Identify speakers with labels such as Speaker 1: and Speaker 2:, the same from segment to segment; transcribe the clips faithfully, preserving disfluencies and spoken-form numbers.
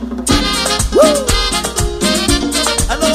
Speaker 1: ¡Woo! ¡Aló!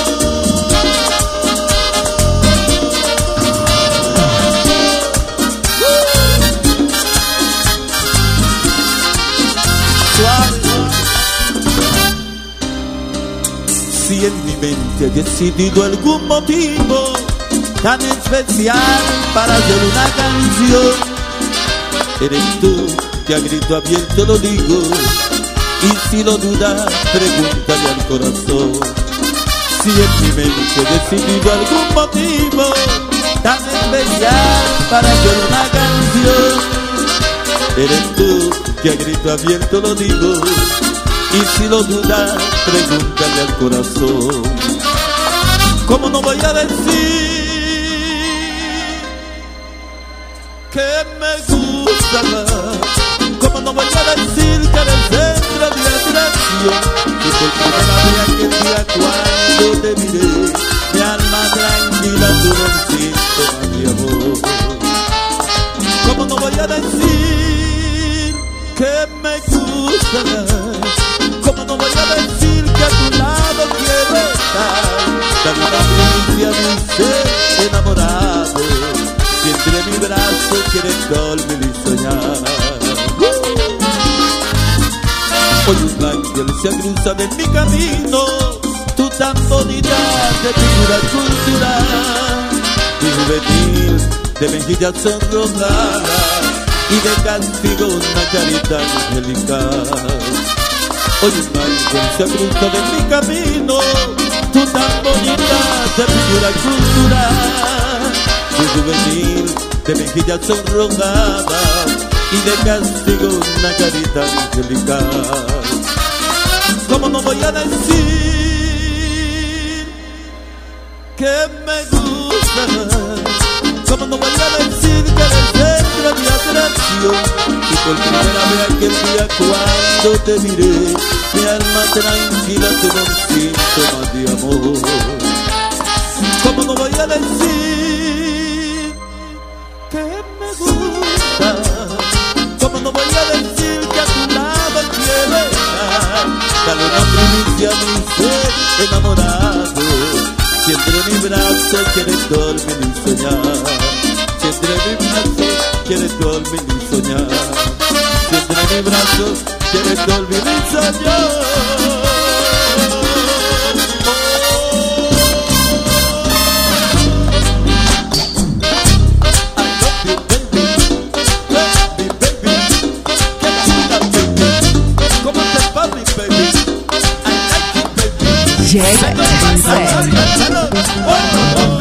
Speaker 1: Si en mi mente he decidido algún motivo tan especial para hacer una canción, eres tú que a grito abierto lo digo, y si lo dudas, pregúntale al corazón. Si en mi mente he decidido algún motivo tan especial para hacer una canción, eres tú que a grito abierto lo digo, y si lo dudas, pregúntale al corazón. ¿Cómo no voy a decir que me gusta más? ¿Cómo no voy a decir que eres centro de atracción? Y por primera vez aquel día cuando te miré, mi alma tranquila tuvo un síntoma de amor. ¿Cómo no voy a decir que me gusta más? ¿Cómo no voy a decir que a tu lado quiero estar? Dame una primicia de un ser enamorado, si entre mi brazo quieres dormir y soñar. Hoy un ángel se cruza en mi camino, tú tan bonita de figura cultural, y juvenil de mejillas sonrojadas y de castigo una carita angelical. Hoy un ángel se cruza en mi camino, tú tan bonita de figura cultural, y juvenil de mejillas sonrojadas y de castigo una carita angelical. ¿Cómo no voy a decir que me gusta? ¿Cómo no voy a decir que eres centro de atracción? Y por primera vez aquel día cuando te miré, mi alma tranquila tuvo un síntoma de amor. ¿Cómo no voy a decir que me gusta? ¿Cómo no voy a decir que a tu lado quiero estar? Dale una primicia a mi ser enamorado, si entre mi brazo quieres dormir y soñar. Si entre mi brazo quieres dormir y soñar. Si entre mi brazo quieres dormir y soñar.
Speaker 2: J.